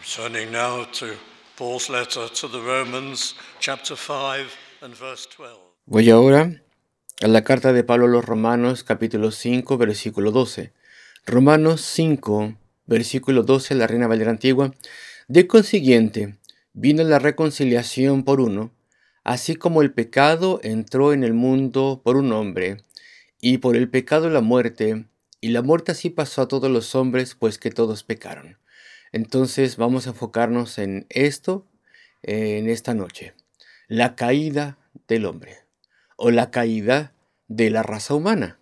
Turning now to Paul's letter to the Romans, chapter 5 and verse 12. Voy ahora a la carta de Pablo a los Romanos, capítulo 5, versículo 12. Romanos 5, versículo 12, la Reina Valera Antigua. De consiguiente, vino la reconciliación por uno, así como el pecado entró en el mundo por un hombre, y por el pecado la muerte, y la muerte así pasó a todos los hombres, pues que todos pecaron. Entonces vamos a enfocarnos en esto en esta noche. La caída del hombre o la caída de la raza humana,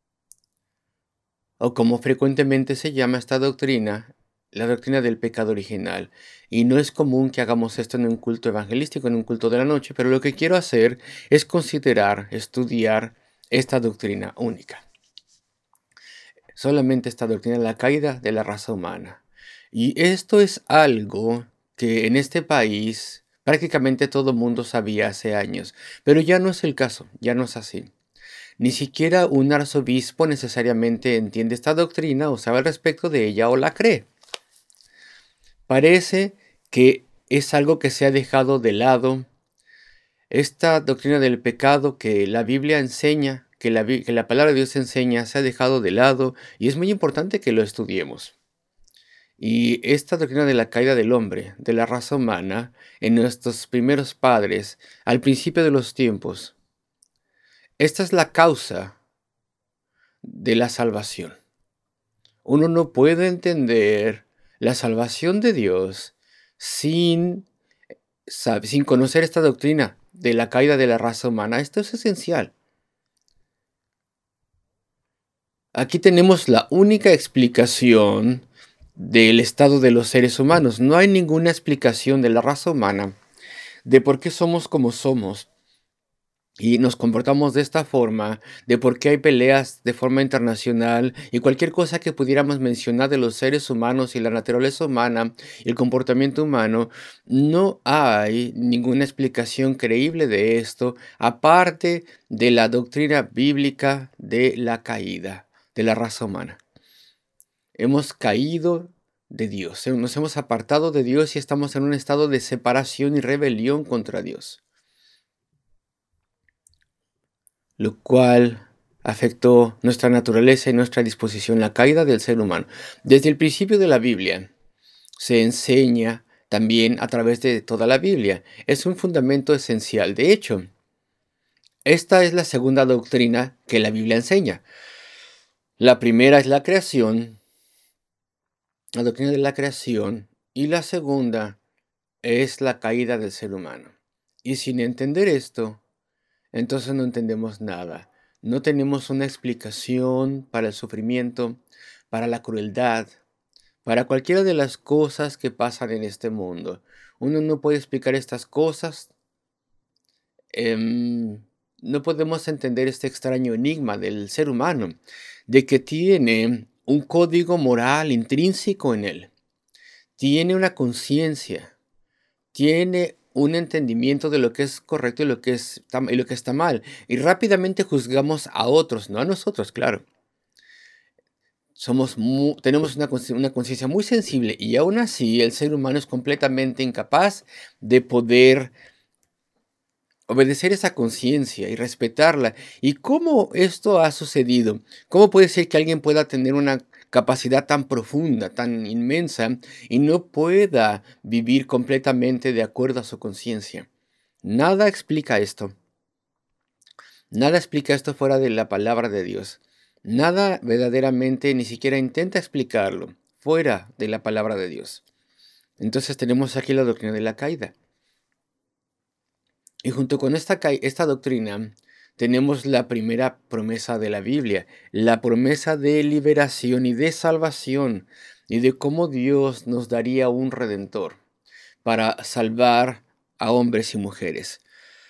o como frecuentemente se llama esta doctrina, la doctrina del pecado original. Y no es común que hagamos esto en un culto evangelístico, en un culto de la noche, pero lo que quiero hacer es considerar, estudiar esta doctrina única. Solamente esta doctrina de la caída de la raza humana. Y esto es algo que en este país prácticamente todo el mundo sabía hace años, pero ya no es el caso, ya no es así. Ni siquiera un arzobispo necesariamente entiende esta doctrina o sabe al respecto de ella o la cree. Parece que es algo que se ha dejado de lado. Esta doctrina del pecado que la Biblia enseña, que la palabra de Dios enseña, se ha dejado de lado y es muy importante que lo estudiemos. Y esta doctrina de la caída del hombre, de la raza humana, en nuestros primeros padres, al principio de los tiempos, esta es la causa de la salvación. Uno no puede entender la salvación de Dios sin conocer esta doctrina de la caída de la raza humana. Esto es esencial. Aquí tenemos la única explicación del estado de los seres humanos. No hay ninguna explicación de la raza humana, de por qué somos como somos y nos comportamos de esta forma, de por qué hay peleas de forma internacional y cualquier cosa que pudiéramos mencionar de los seres humanos y la naturaleza humana y el comportamiento humano. No hay ninguna explicación creíble de esto, aparte de la doctrina bíblica de la caída de la raza humana. Hemos caído de Dios, nos hemos apartado de Dios y estamos en un estado de separación y rebelión contra Dios, lo cual afectó nuestra naturaleza y nuestra disposición, la caída del ser humano. Desde el principio de la Biblia se enseña también a través de toda la Biblia. Es un fundamento esencial. De hecho, esta es la segunda doctrina que la Biblia enseña. La primera es la creación, la doctrina de la creación, y la segunda es la caída del ser humano. Y sin entender esto, entonces no entendemos nada. No tenemos una explicación para el sufrimiento, para la crueldad, para cualquiera de las cosas que pasan en este mundo. Uno no puede explicar estas cosas. No podemos entender este extraño enigma del ser humano, de que tiene un código moral intrínseco en él. Tiene una conciencia, tiene un entendimiento de lo que es correcto y lo que está mal. Y rápidamente juzgamos a otros, no a nosotros, claro. Tenemos una conciencia muy sensible y aún así el ser humano es completamente incapaz de poder obedecer esa conciencia y respetarla. ¿Y cómo esto ha sucedido? ¿Cómo puede ser que alguien pueda tener una capacidad tan profunda, tan inmensa, y no pueda vivir completamente de acuerdo a su conciencia? Nada explica esto. Nada explica esto fuera de la palabra de Dios. Nada verdaderamente ni siquiera intenta explicarlo fuera de la palabra de Dios. Entonces tenemos aquí la doctrina de la caída. Y junto con esta doctrina tenemos la primera promesa de la Biblia, la promesa de liberación y de salvación, y de cómo Dios nos daría un redentor para salvar a hombres y mujeres.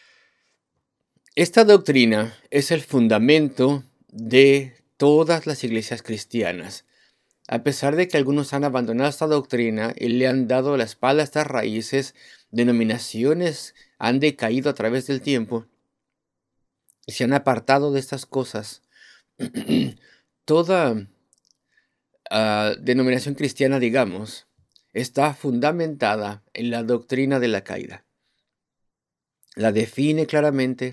Esta doctrina es el fundamento de todas las iglesias cristianas. A pesar de que algunos han abandonado esta doctrina y le han dado la espalda a estas raíces, denominaciones han decaído a través del tiempo y se han apartado de estas cosas. Toda denominación cristiana, digamos, está fundamentada en la doctrina de la caída. La define claramente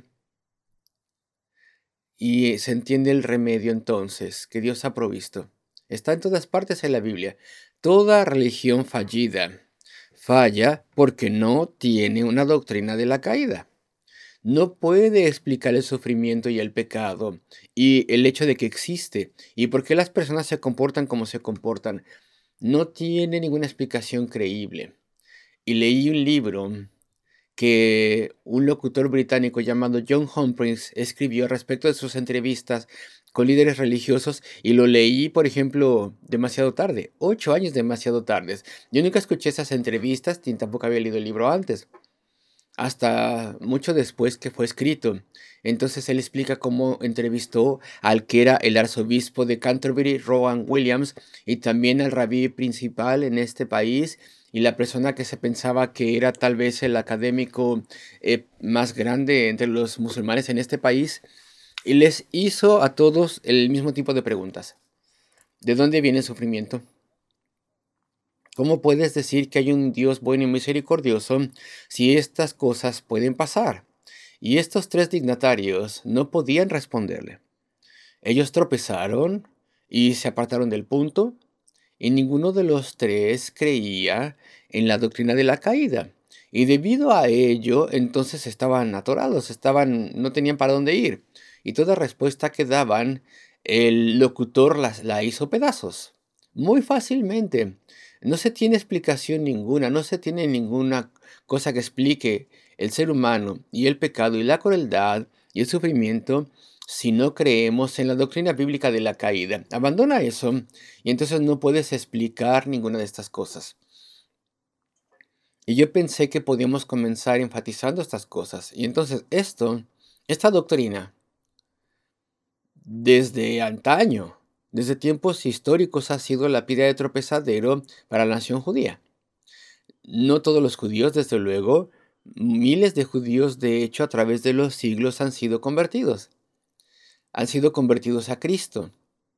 y se entiende el remedio entonces que Dios ha provisto. Está en todas partes en la Biblia. Toda religión fallida falla porque no tiene una doctrina de la caída. No puede explicar el sufrimiento y el pecado y el hecho de que existe y por qué las personas se comportan como se comportan. No tiene ninguna explicación creíble. Y leí un libro que un locutor británico llamado John Humphreys escribió respecto de sus entrevistas con líderes religiosos y lo leí, por ejemplo, demasiado tarde, 8 años demasiado tardes. Yo nunca escuché esas entrevistas ni tampoco había leído el libro antes, hasta mucho después que fue escrito. Entonces él explica cómo entrevistó al que era el arzobispo de Canterbury, Rowan Williams, y también al rabí principal en este país y la persona que se pensaba que era tal vez el académico más grande entre los musulmanes en este país, y les hizo a todos el mismo tipo de preguntas. ¿De dónde viene el sufrimiento? ¿Cómo puedes decir que hay un Dios bueno y misericordioso si estas cosas pueden pasar? Y estos tres dignatarios no podían responderle. Ellos tropezaron y se apartaron del punto, y ninguno de los tres creía en la doctrina de la caída. Y debido a ello, entonces estaban atorados, no tenían para dónde ir. Y toda respuesta que daban, el locutor la hizo pedazos. Muy fácilmente. No se tiene explicación ninguna, no se tiene ninguna cosa que explique el ser humano y el pecado y la crueldad y el sufrimiento si no creemos en la doctrina bíblica de la caída. Abandona eso y entonces no puedes explicar ninguna de estas cosas. Y yo pensé que podíamos comenzar enfatizando estas cosas. Y entonces esta doctrina, desde antaño, desde tiempos históricos, ha sido la piedra de tropezadero para la nación judía. No todos los judíos, desde luego, miles de judíos, de hecho, a través de los siglos han sido convertidos. Han sido convertidos a Cristo.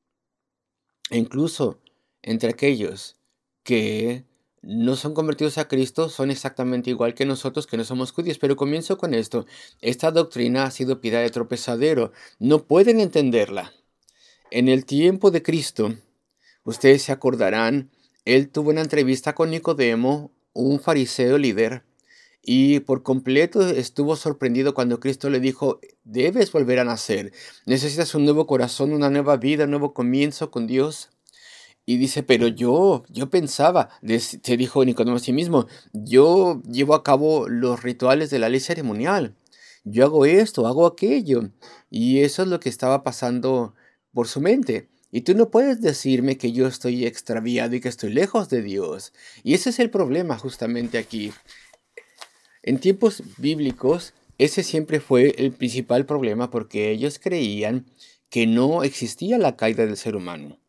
E incluso entre aquellos que no son convertidos a Cristo son exactamente igual que nosotros que no somos judíos. Pero comienzo con esto. Esta doctrina ha sido piedra de tropezadero. No pueden entenderla. En el tiempo de Cristo, ustedes se acordarán, él tuvo una entrevista con Nicodemo, un fariseo líder, y por completo estuvo sorprendido cuando Cristo le dijo, debes volver a nacer, necesitas un nuevo corazón, una nueva vida, un nuevo comienzo con Dios. Y dice, pero yo pensaba, se dijo Nicodemo a sí mismo, yo llevo a cabo los rituales de la ley ceremonial, yo hago esto, hago aquello, y eso es lo que estaba pasando por su mente. Y tú no puedes decirme que yo estoy extraviado y que estoy lejos de Dios. Y ese es el problema justamente aquí. En tiempos bíblicos, ese siempre fue el principal problema porque ellos creían que no existía la caída del ser humano,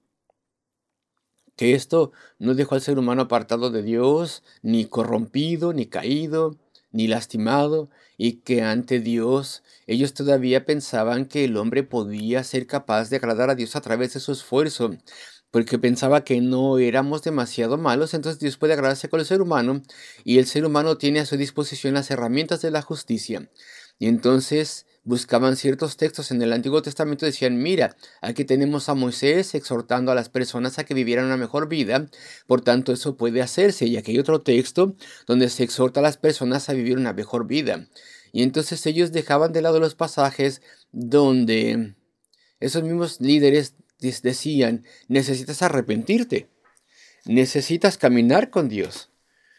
que esto no dejó al ser humano apartado de Dios, ni corrompido, ni caído, ni lastimado, y que ante Dios ellos todavía pensaban que el hombre podía ser capaz de agradar a Dios a través de su esfuerzo, porque pensaba que no éramos demasiado malos, entonces Dios puede agradarse con el ser humano, y el ser humano tiene a su disposición las herramientas de la justicia. Y entonces buscaban ciertos textos en el Antiguo Testamento y decían, mira, aquí tenemos a Moisés exhortando a las personas a que vivieran una mejor vida, por tanto eso puede hacerse. Y aquí hay otro texto donde se exhorta a las personas a vivir una mejor vida. Y entonces ellos dejaban de lado los pasajes donde esos mismos líderes decían, necesitas arrepentirte, necesitas caminar con Dios,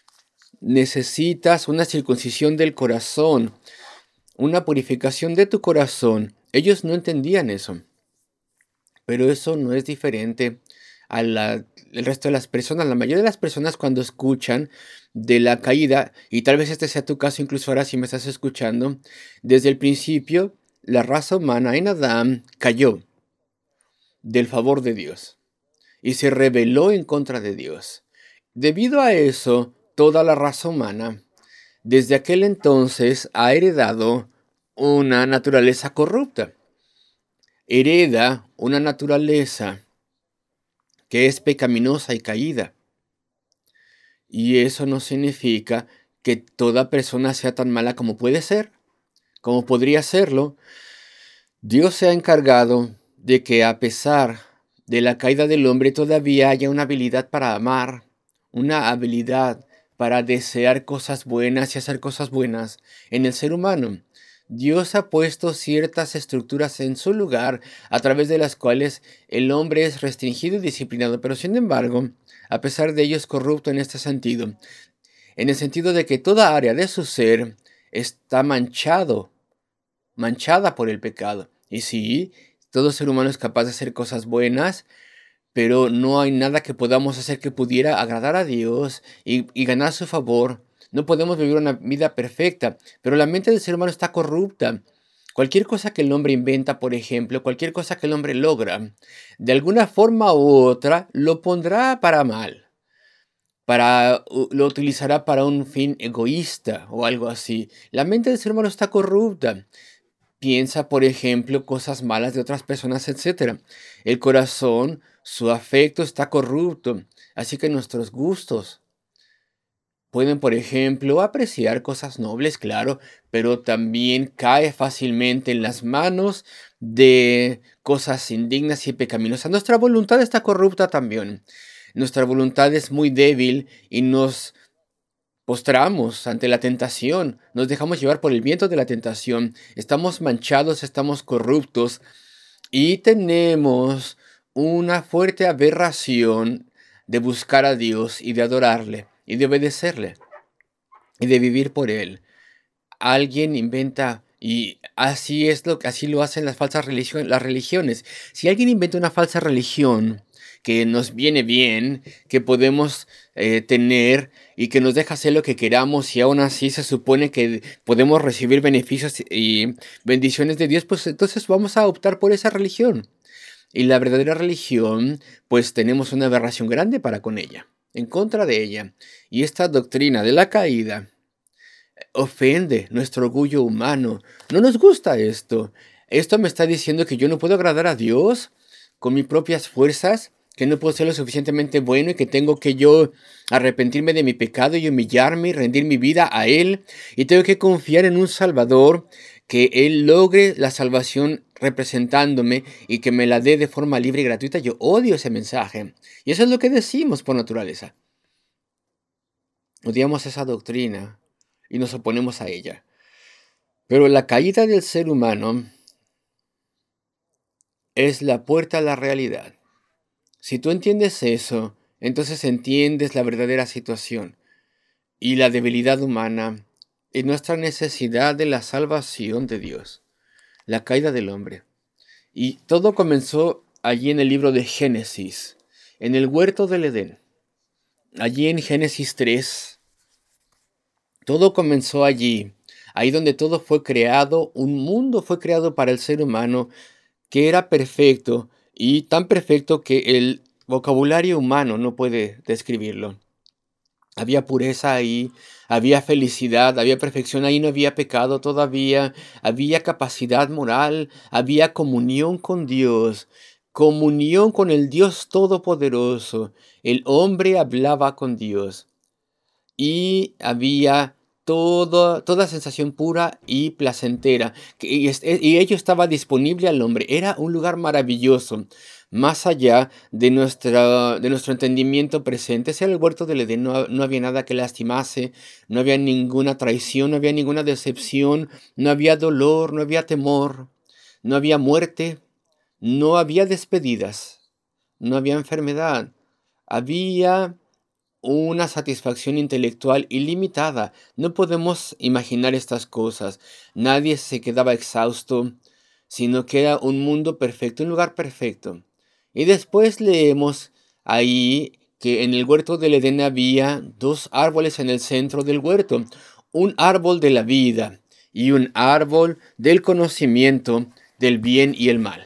necesitas una circuncisión del corazón, una purificación de tu corazón. Ellos no entendían eso. Pero eso no es diferente el resto de las personas. La mayoría de las personas cuando escuchan de la caída, y tal vez este sea tu caso incluso ahora si me estás escuchando, desde el principio la raza humana en Adán cayó del favor de Dios y se rebeló en contra de Dios. Debido a eso, toda la raza humana desde aquel entonces ha heredado una naturaleza corrupta. Hereda una naturaleza que es pecaminosa y caída. Y eso no significa que toda persona sea tan mala como puede ser, como podría serlo. Dios se ha encargado de que a pesar de la caída del hombre todavía haya una habilidad para amar, una habilidad para desear cosas buenas y hacer cosas buenas en el ser humano. Dios ha puesto ciertas estructuras en su lugar a través de las cuales el hombre es restringido y disciplinado, pero sin embargo, a pesar de ello es corrupto en este sentido, en el sentido de que toda área de su ser está manchada por el pecado. Y sí, todo ser humano es capaz de hacer cosas buenas, pero no hay nada que podamos hacer que pudiera agradar a Dios y ganar su favor. No podemos vivir una vida perfecta, pero la mente del ser humano está corrupta. Cualquier cosa que el hombre inventa, por ejemplo, cualquier cosa que el hombre logra, de alguna forma u otra lo pondrá para mal. Lo utilizará para un fin egoísta o algo así. La mente del ser humano está corrupta. Piensa, por ejemplo, cosas malas de otras personas, etcétera. El corazón, su afecto está corrupto. Así que nuestros gustos pueden, por ejemplo, apreciar cosas nobles, claro, pero también cae fácilmente en las manos de cosas indignas y pecaminosas. Nuestra voluntad está corrupta también. Nuestra voluntad es muy débil y nos postramos ante la tentación, nos dejamos llevar por el viento de la tentación, estamos manchados, estamos corruptos y tenemos una fuerte aberración de buscar a Dios y de adorarle y de obedecerle y de vivir por él. Alguien inventa y así lo hacen las religiones. Si alguien inventa una falsa religión que nos viene bien, que podemos tener y que nos deja hacer lo que queramos y aún así se supone que podemos recibir beneficios y bendiciones de Dios, pues entonces vamos a optar por esa religión. Y la verdadera religión, pues tenemos una aberración grande para con ella, en contra de ella. Y esta doctrina de la caída ofende nuestro orgullo humano. No nos gusta esto. Esto me está diciendo que yo no puedo agradar a Dios con mis propias fuerzas, que no puedo ser lo suficientemente bueno y que tengo que yo arrepentirme de mi pecado y humillarme y rendir mi vida a Él. Y tengo que confiar en un Salvador, que Él logre la salvación representándome y que me la dé de forma libre y gratuita. Yo odio ese mensaje. Y eso es lo que decimos por naturaleza. Odiamos esa doctrina y nos oponemos a ella. Pero la caída del ser humano es la puerta a la realidad. Si tú entiendes eso, entonces entiendes la verdadera situación y la debilidad humana y nuestra necesidad de la salvación de Dios, la caída del hombre. Y todo comenzó allí en el libro de Génesis, en el huerto del Edén. Allí en Génesis 3, todo comenzó allí, ahí donde todo fue creado, un mundo fue creado para el ser humano que era perfecto y tan perfecto que el vocabulario humano no puede describirlo. Había pureza ahí, había felicidad, había perfección ahí, no había pecado todavía, había capacidad moral, había comunión con Dios, comunión con el Dios Todopoderoso. El hombre hablaba con Dios y había toda sensación pura y placentera. Y ello estaba disponible al hombre. Era un lugar maravilloso, más allá de nuestro entendimiento presente. Ese era el huerto del Edén. No había nada que lastimase, no había ninguna traición, no había ninguna decepción, no había dolor, no había temor, no había muerte, no había despedidas, no había enfermedad. Había una satisfacción intelectual ilimitada. No podemos imaginar estas cosas. Nadie se quedaba exhausto, sino que era un mundo perfecto, un lugar perfecto. Y después leemos ahí que en el huerto del Edén había dos árboles en el centro del huerto, un árbol de la vida y un árbol del conocimiento del bien y el mal.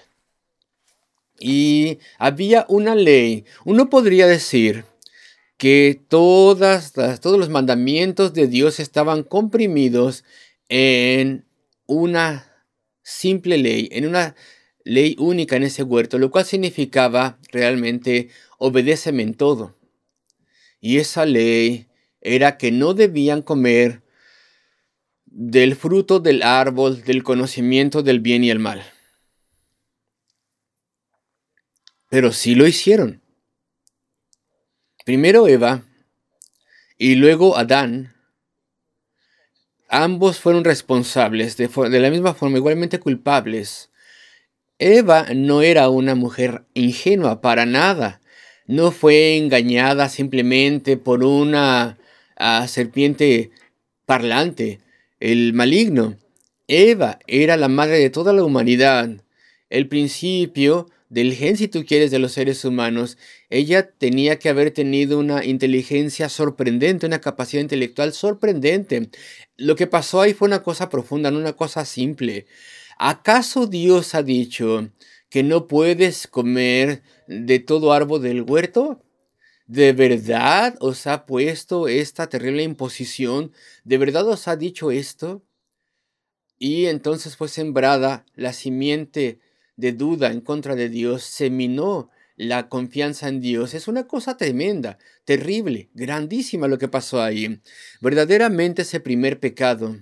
Y había una ley. Uno podría decir que todos los mandamientos de Dios estaban comprimidos en una simple ley, en una ley única en ese huerto, lo cual significaba realmente obedéceme en todo. Y esa ley era que no debían comer del fruto del árbol del conocimiento del bien y el mal. Pero sí lo hicieron. Primero Eva y luego Adán. Ambos fueron responsables, de la misma forma, igualmente culpables. Eva no era una mujer ingenua para nada. No fue engañada simplemente por una serpiente parlante, el maligno. Eva era la madre de toda la humanidad, el principio del gen, si tú quieres, de los seres humanos. Ella tenía que haber tenido una inteligencia sorprendente, una capacidad intelectual sorprendente. Lo que pasó ahí fue una cosa profunda, no una cosa simple. ¿Acaso Dios ha dicho que no puedes comer de todo árbol del huerto? ¿De verdad os ha puesto esta terrible imposición? ¿De verdad os ha dicho esto? Y entonces fue sembrada la simiente de duda en contra de Dios, se minó la confianza en Dios. Es una cosa tremenda, terrible, grandísima lo que pasó ahí. Verdaderamente ese primer pecado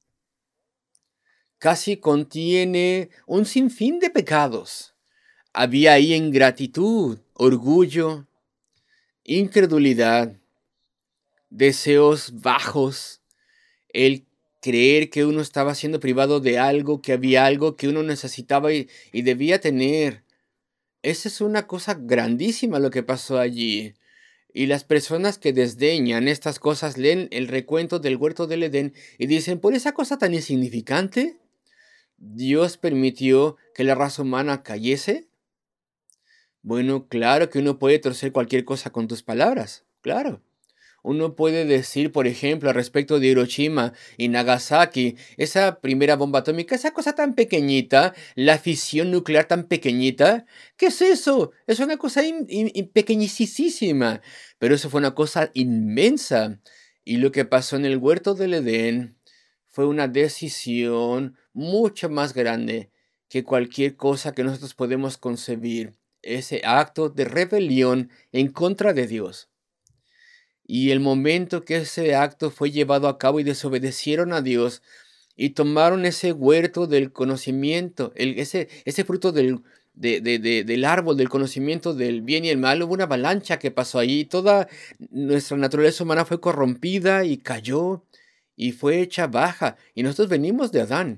casi contiene un sinfín de pecados. Había ahí ingratitud, orgullo, incredulidad, deseos bajos, el creer que uno estaba siendo privado de algo, que había algo que uno necesitaba y debía tener. Esa es una cosa grandísima lo que pasó allí. Y las personas que desdeñan estas cosas leen el recuento del huerto del Edén y dicen, por esa cosa tan insignificante, Dios permitió que la raza humana cayese. Bueno, claro que uno puede torcer cualquier cosa con tus palabras, claro. Uno puede decir, por ejemplo, al respecto de Hiroshima y Nagasaki, esa primera bomba atómica, esa cosa tan pequeñita, la fisión nuclear tan pequeñita, ¿qué es eso? Es una cosa pequeñísima, pero eso fue una cosa inmensa. Y lo que pasó en el huerto del Edén fue una decisión mucho más grande que cualquier cosa que nosotros podemos concebir. Ese acto de rebelión en contra de Dios. Y el momento que ese acto fue llevado a cabo y desobedecieron a Dios y tomaron ese huerto del conocimiento, ese fruto del árbol del conocimiento del bien y el mal, hubo una avalancha que pasó ahí. Toda nuestra naturaleza humana fue corrompida y cayó y fue hecha baja. Y nosotros venimos de Adán.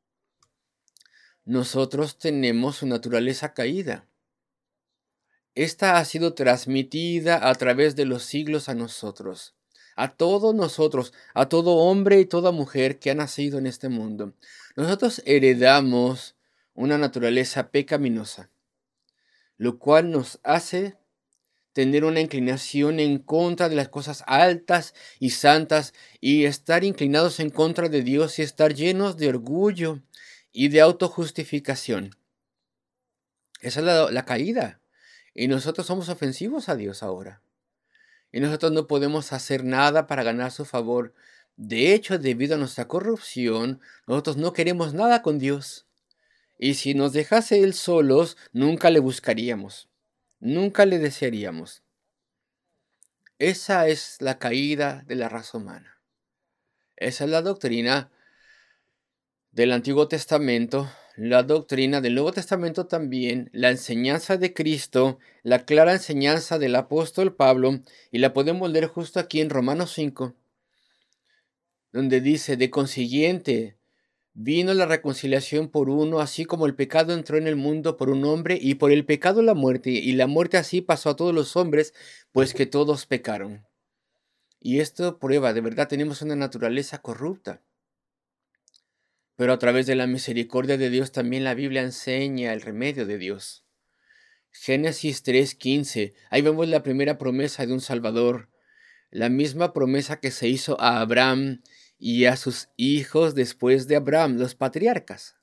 Nosotros tenemos su naturaleza caída. Esta ha sido transmitida a través de los siglos a nosotros, a todos nosotros, a todo hombre y toda mujer que ha nacido en este mundo. Nosotros heredamos una naturaleza pecaminosa, lo cual nos hace tener una inclinación en contra de las cosas altas y santas y estar inclinados en contra de Dios y estar llenos de orgullo y de autojustificación. Esa es la caída. Y nosotros somos ofensivos a Dios ahora. Y nosotros no podemos hacer nada para ganar su favor. De hecho, debido a nuestra corrupción, nosotros no queremos nada con Dios. Y si nos dejase Él solos, nunca le buscaríamos. Nunca le desearíamos. Esa es la caída de la raza humana. Esa es la doctrina del Antiguo Testamento, la doctrina del Nuevo Testamento también, la enseñanza de Cristo, la clara enseñanza del apóstol Pablo, y la podemos leer justo aquí en Romanos 5, donde dice, de consiguiente, vino la reconciliación por uno, así como el pecado entró en el mundo por un hombre, y por el pecado la muerte, y la muerte así pasó a todos los hombres, pues que todos pecaron. Y esto prueba, de verdad tenemos una naturaleza corrupta. Pero a través de la misericordia de Dios también la Biblia enseña el remedio de Dios. Génesis 3:15, ahí vemos la primera promesa de un Salvador, la misma promesa que se hizo a Abraham y a sus hijos después de Abraham, los patriarcas.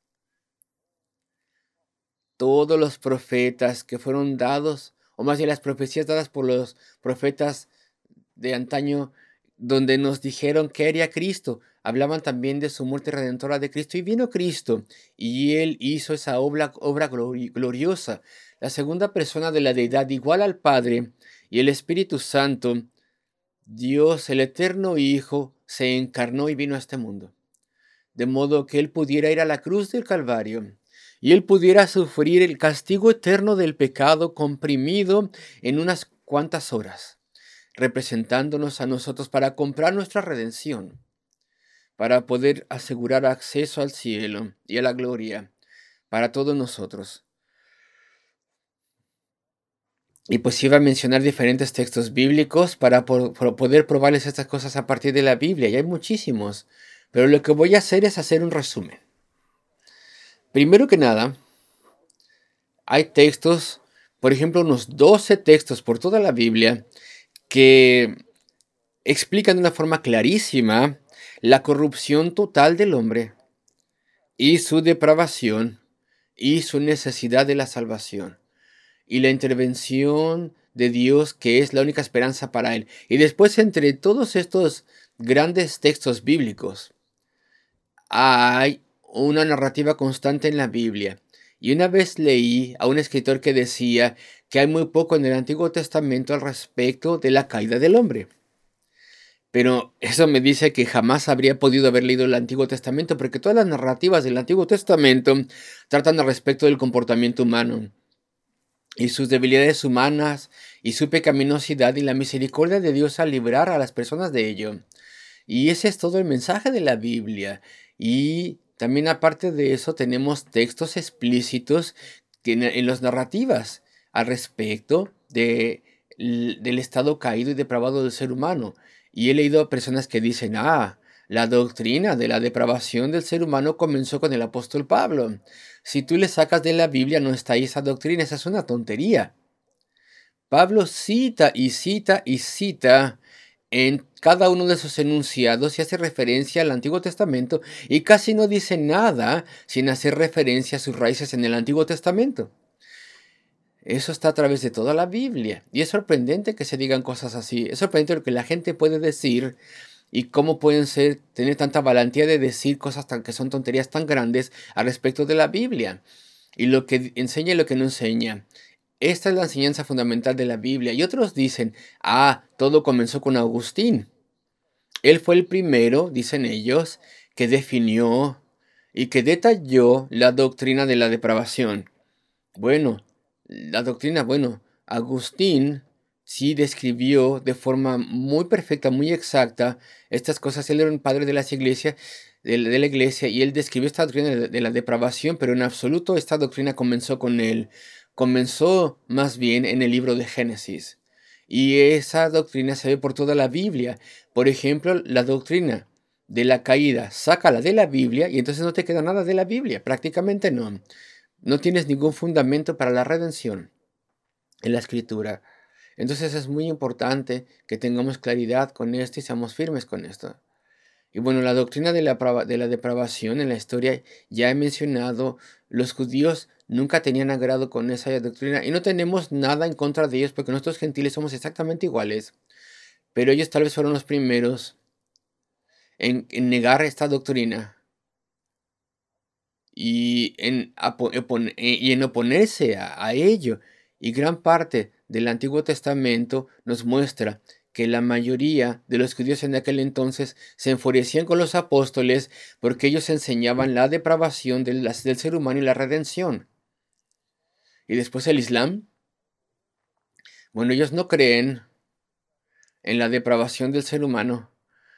Todos los profetas que fueron dados, o más bien las profecías dadas por los profetas de antaño, donde nos dijeron que haría Cristo. Hablaban también de su muerte redentora de Cristo y vino Cristo y Él hizo esa obra gloriosa. La segunda persona de la deidad, igual al Padre y el Espíritu Santo, Dios, el eterno Hijo, se encarnó y vino a este mundo, de modo que Él pudiera ir a la cruz del Calvario y Él pudiera sufrir el castigo eterno del pecado comprimido en unas cuantas horas, representándonos a nosotros para comprar nuestra redención, para poder asegurar acceso al cielo y a la gloria para todos nosotros. Y pues iba a mencionar diferentes textos bíblicos para poder probarles estas cosas a partir de la Biblia, y hay muchísimos, pero lo que voy a hacer es hacer un resumen. Primero que nada, hay textos, por ejemplo, unos 12 textos por toda la Biblia que explican de una forma clarísima la corrupción total del hombre y su depravación y su necesidad de la salvación y la intervención de Dios, que es la única esperanza para él. Y después, entre todos estos grandes textos bíblicos, hay una narrativa constante en la Biblia. Y una vez leí a un escritor que decía que hay muy poco en el Antiguo Testamento al respecto de la caída del hombre. Pero eso me dice que jamás habría podido haber leído el Antiguo Testamento, porque todas las narrativas del Antiguo Testamento tratan al respecto del comportamiento humano y sus debilidades humanas y su pecaminosidad y la misericordia de Dios al librar a las personas de ello. Y ese es todo el mensaje de la Biblia. Y también aparte de eso tenemos textos explícitos en las narrativas al respecto del estado caído y depravado del ser humano. Y he leído a personas que dicen, la doctrina de la depravación del ser humano comenzó con el apóstol Pablo. Si tú le sacas de la Biblia, no está ahí esa doctrina, esa es una tontería. Pablo cita y cita y cita en cada uno de sus enunciados y hace referencia al Antiguo Testamento y casi no dice nada sin hacer referencia a sus raíces en el Antiguo Testamento. Eso está a través de toda la Biblia y es sorprendente que se digan cosas así. Es sorprendente lo que la gente puede decir y cómo pueden tener tanta valentía de decir cosas que son tonterías tan grandes al respecto de la Biblia y lo que enseña y lo que no enseña. Esta es la enseñanza fundamental de la Biblia. Y otros dicen, todo comenzó con Agustín. Él fue el primero, dicen ellos, que definió y que detalló la doctrina de la depravación. Bueno, Agustín sí describió de forma muy perfecta, muy exacta estas cosas. Él era un padre de la iglesia, de la iglesia, y él describió esta doctrina de la depravación, pero en absoluto esta doctrina comenzó con él. Comenzó más bien en el libro de Génesis. Y esa doctrina se ve por toda la Biblia. Por ejemplo, la doctrina de la caída, sácala de la Biblia y entonces no te queda nada de la Biblia, prácticamente no. No tienes ningún fundamento para la redención en la escritura. Entonces es muy importante que tengamos claridad con esto y seamos firmes con esto. Y bueno, la doctrina de la depravación en la historia, ya he mencionado, los judíos nunca tenían agrado con esa doctrina y no tenemos nada en contra de ellos porque nosotros gentiles somos exactamente iguales. Pero ellos tal vez fueron los primeros en negar esta doctrina y en oponerse a ello. Y gran parte del Antiguo Testamento nos muestra que la mayoría de los judíos en aquel entonces se enfurecían con los apóstoles porque ellos enseñaban la depravación del ser humano y la redención. Y después el Islam, bueno, ellos no creen en la depravación del ser humano.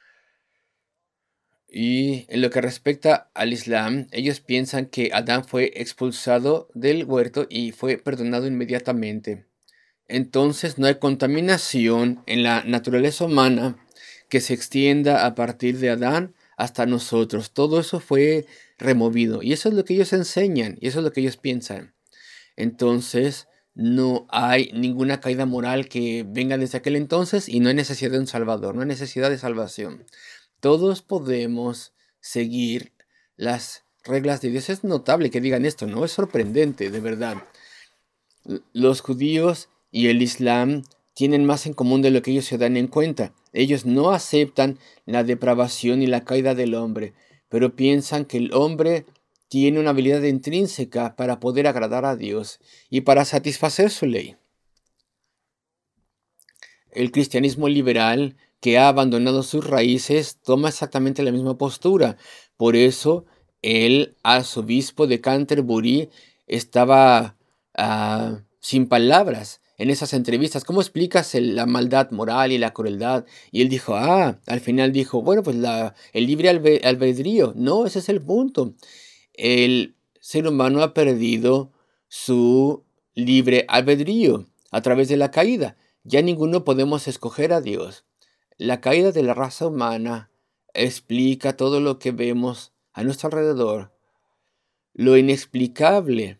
Y en lo que respecta al Islam, ellos piensan que Adán fue expulsado del huerto y fue perdonado inmediatamente. Entonces no hay contaminación en la naturaleza humana que se extienda a partir de Adán hasta nosotros. Todo eso fue removido. Y eso es lo que ellos enseñan y eso es lo que ellos piensan. Entonces no hay ninguna caída moral que venga desde aquel entonces y no hay necesidad de un Salvador, no hay necesidad de salvación. Todos podemos seguir las reglas de Dios. Es notable que digan esto, ¿no? Es sorprendente, de verdad. Los judíos y el Islam tienen más en común de lo que ellos se dan en cuenta. Ellos no aceptan la depravación y la caída del hombre, pero piensan que el hombre tiene una habilidad intrínseca para poder agradar a Dios y para satisfacer su ley. El cristianismo liberal que ha abandonado sus raíces, toma exactamente la misma postura. Por eso el arzobispo de Canterbury estaba sin palabras en esas entrevistas. ¿Cómo explicas la maldad moral y la crueldad? Y él dijo, al final dijo, bueno, pues el libre albedrío. No, ese es el punto. El ser humano ha perdido su libre albedrío a través de la caída. Ya ninguno podemos escoger a Dios. La caída de la raza humana explica todo lo que vemos a nuestro alrededor, lo inexplicable,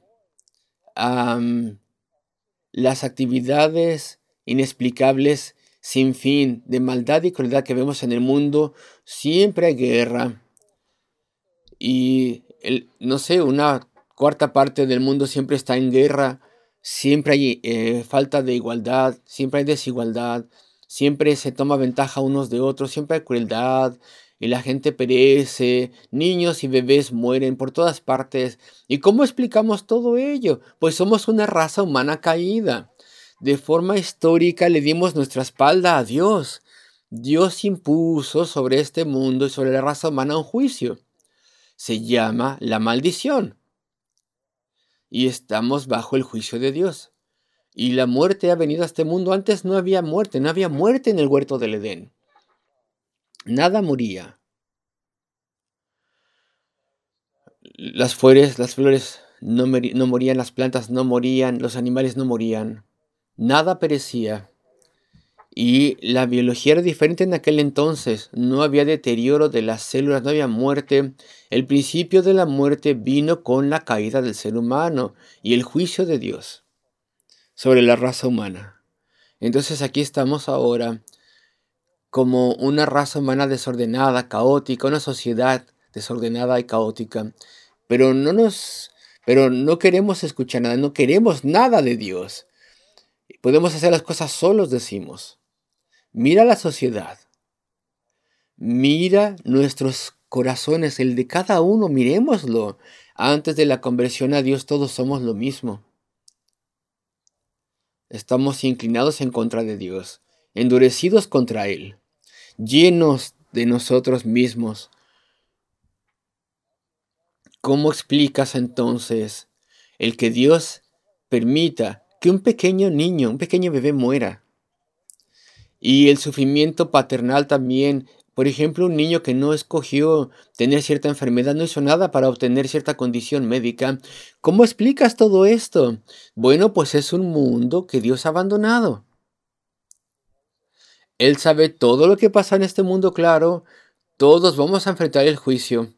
las actividades inexplicables sin fin de maldad y crueldad que vemos en el mundo. Siempre hay guerra y, no sé, una cuarta parte del mundo siempre está en guerra. Siempre hay falta de igualdad, siempre hay desigualdad, siempre se toma ventaja unos de otros, siempre hay crueldad y la gente perece, niños y bebés mueren por todas partes. ¿Y cómo explicamos todo ello? Pues somos una raza humana caída. De forma histórica le dimos nuestra espalda a Dios. Dios impuso sobre este mundo y sobre la raza humana un juicio. Se llama la maldición. Y estamos bajo el juicio de Dios. Y la muerte ha venido a este mundo. Antes no había muerte en el huerto del Edén. Nada moría. Las flores no morían, las plantas no morían, los animales no morían. Nada perecía. Y la biología era diferente en aquel entonces. No había deterioro de las células, no había muerte. El principio de la muerte vino con la caída del ser humano y el juicio de Dios sobre la raza humana. Entonces aquí estamos ahora como una raza humana desordenada, caótica, una sociedad desordenada y caótica. Pero no queremos escuchar nada, no queremos nada de Dios. Podemos hacer las cosas solos, decimos. Mira la sociedad. Mira nuestros corazones, el de cada uno, miremoslo. Antes de la conversión a Dios todos somos lo mismo. Estamos inclinados en contra de Dios, endurecidos contra Él, llenos de nosotros mismos. ¿Cómo explicas entonces el que Dios permita que un pequeño niño, un pequeño bebé muera? Y el sufrimiento paternal también. Por ejemplo, un niño que no escogió tener cierta enfermedad, no hizo nada para obtener cierta condición médica. ¿Cómo explicas todo esto? Bueno, pues es un mundo que Dios ha abandonado. Él sabe todo lo que pasa en este mundo, claro. Todos vamos a enfrentar el juicio.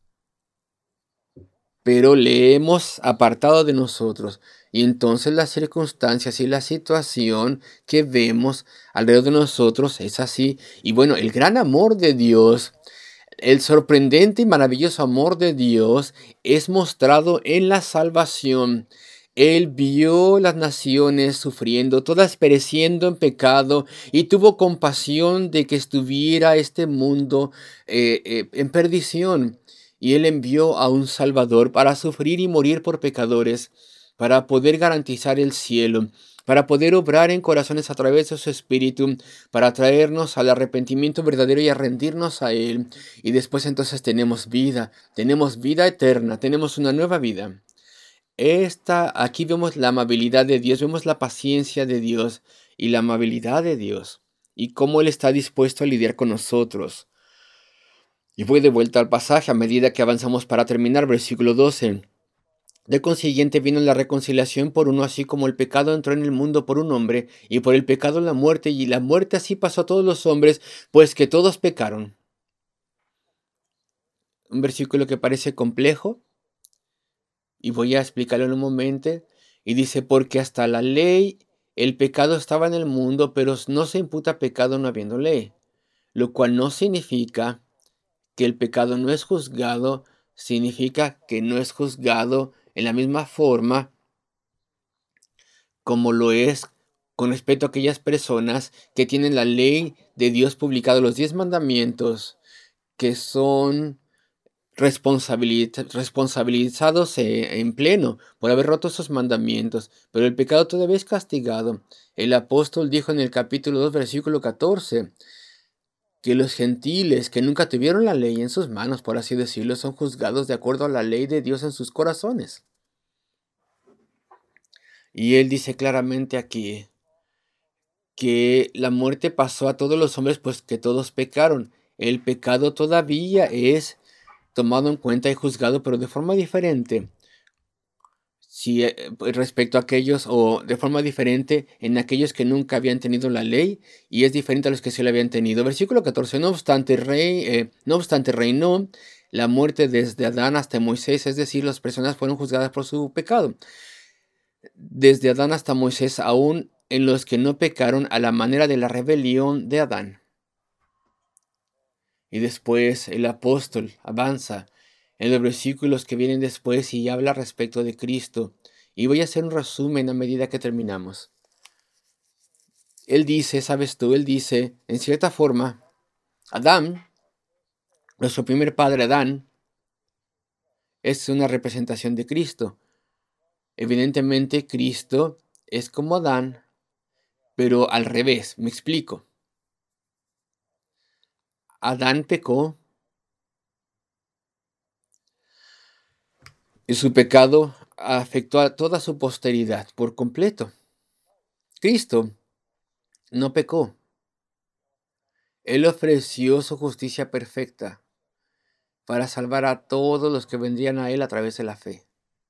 Pero le hemos apartado de nosotros. Y entonces las circunstancias y la situación que vemos alrededor de nosotros es así. Y bueno, el gran amor de Dios, el sorprendente y maravilloso amor de Dios es mostrado en la salvación. Él vio las naciones sufriendo, todas pereciendo en pecado, y tuvo compasión de que estuviera este mundo en perdición. Y Él envió a un Salvador para sufrir y morir por pecadores, para poder garantizar el cielo, para poder obrar en corazones a través de su Espíritu, para traernos al arrepentimiento verdadero y a rendirnos a Él. Y después entonces tenemos vida eterna, tenemos una nueva vida. Aquí vemos la amabilidad de Dios, vemos la paciencia de Dios y la amabilidad de Dios, y cómo Él está dispuesto a lidiar con nosotros. Y voy de vuelta al pasaje a medida que avanzamos para terminar, versículo 12. De consiguiente vino la reconciliación por uno, así como el pecado entró en el mundo por un hombre, y por el pecado la muerte, y la muerte así pasó a todos los hombres, pues que todos pecaron. Un versículo que parece complejo, y voy a explicarlo en un momento. Y dice, porque hasta la ley, el pecado estaba en el mundo, pero no se imputa pecado no habiendo ley. Lo cual no significa que el pecado no es juzgado, significa que no es juzgado en la misma forma como lo es con respecto a aquellas personas que tienen la ley de Dios publicado, los 10 mandamientos, que son responsabilizados en pleno por haber roto esos mandamientos, pero el pecado todavía es castigado. El apóstol dijo en el capítulo 2, versículo 14, que los gentiles que nunca tuvieron la ley en sus manos, por así decirlo, son juzgados de acuerdo a la ley de Dios en sus corazones. Y él dice claramente aquí que la muerte pasó a todos los hombres, pues que todos pecaron. El pecado todavía es tomado en cuenta y juzgado, pero de forma diferente. Si respecto a aquellos, o de forma diferente en aquellos que nunca habían tenido la ley, y es diferente a los que sí la habían tenido. Versículo 14. No obstante, reinó la muerte desde Adán hasta Moisés, es decir, las personas fueron juzgadas por su pecado. Desde Adán hasta Moisés, aún en los que no pecaron a la manera de la rebelión de Adán. Y después el apóstol avanza en los versículos que vienen después y habla respecto de Cristo. Y voy a hacer un resumen a medida que terminamos. Él dice, él dice, en cierta forma, Adán, nuestro primer padre Adán, es una representación de Cristo. Evidentemente, Cristo es como Adán, pero al revés. Me explico. Adán pecó y su pecado afectó a toda su posteridad por completo. Cristo no pecó. Él ofreció su justicia perfecta para salvar a todos los que vendrían a Él a través de la fe.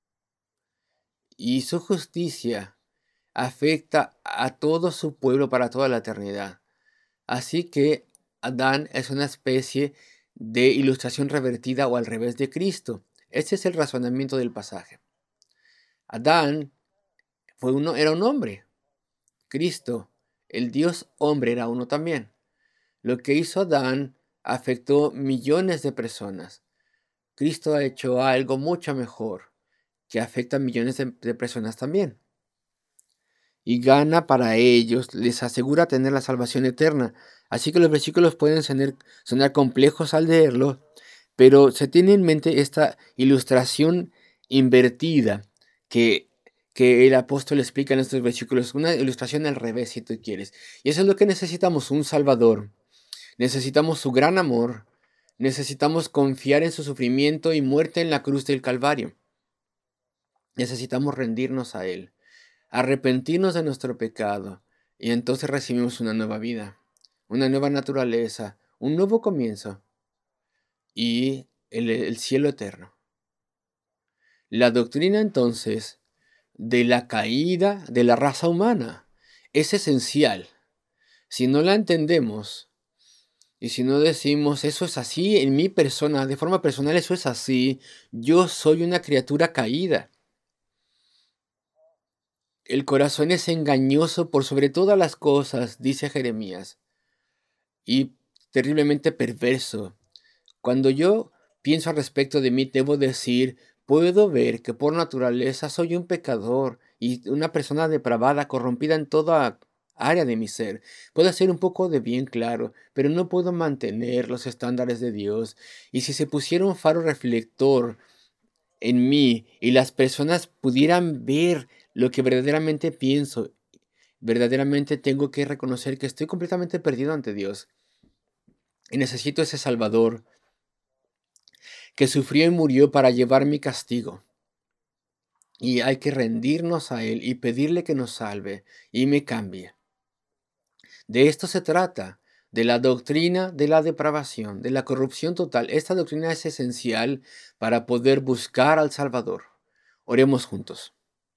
Y su justicia afecta a todo su pueblo para toda la eternidad. Así que Adán es una especie de ilustración revertida o al revés de Cristo. Este es el razonamiento del pasaje. Adán era un hombre. Cristo, el Dios hombre, era uno también. Lo que hizo Adán afectó millones de personas. Cristo ha hecho algo mucho mejor que afecta a millones de personas también. Y gana para ellos, les asegura tener la salvación eterna. Así que los versículos pueden sonar complejos al leerlo, pero se tiene en mente esta ilustración invertida que el apóstol explica en estos versículos, una ilustración al revés si tú quieres. Y eso es lo que necesitamos, un Salvador. Necesitamos su gran amor, necesitamos confiar en su sufrimiento y muerte en la cruz del Calvario. Necesitamos rendirnos a Él, arrepentirnos de nuestro pecado, y entonces recibimos una nueva vida, una nueva naturaleza, un nuevo comienzo y el cielo eterno. La doctrina entonces de la caída de la raza humana es esencial. Si no la entendemos y si no decimos eso es así en mi persona, de forma personal eso es así, yo soy una criatura caída. El corazón es engañoso por sobre todas las cosas, dice Jeremías, y terriblemente perverso. Cuando yo pienso al respecto de mí, debo decir, puedo ver que por naturaleza soy un pecador y una persona depravada, corrompida en toda área de mi ser. Puedo hacer un poco de bien, claro, pero no puedo mantener los estándares de Dios. Y si se pusiera un faro reflector en mí y las personas pudieran ver lo que verdaderamente pienso, verdaderamente tengo que reconocer que estoy completamente perdido ante Dios. Y necesito ese Salvador que sufrió y murió para llevar mi castigo. Y hay que rendirnos a Él y pedirle que nos salve y me cambie. De esto se trata, de la doctrina de la depravación, de la corrupción total. Esta doctrina es esencial para poder buscar al Salvador. Oremos juntos.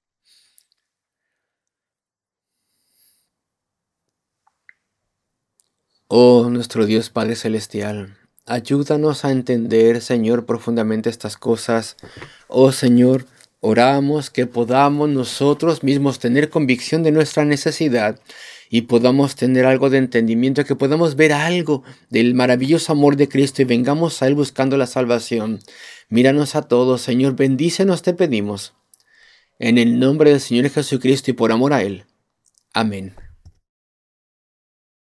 Oh, nuestro Dios Padre Celestial, ayúdanos a entender, Señor, profundamente estas cosas. Oh, Señor, oramos que podamos nosotros mismos tener convicción de nuestra necesidad y podamos tener algo de entendimiento, que podamos ver algo del maravilloso amor de Cristo y vengamos a Él buscando la salvación. Míranos a todos, Señor, bendícenos, te pedimos. En el nombre del Señor Jesucristo y por amor a Él. Amén.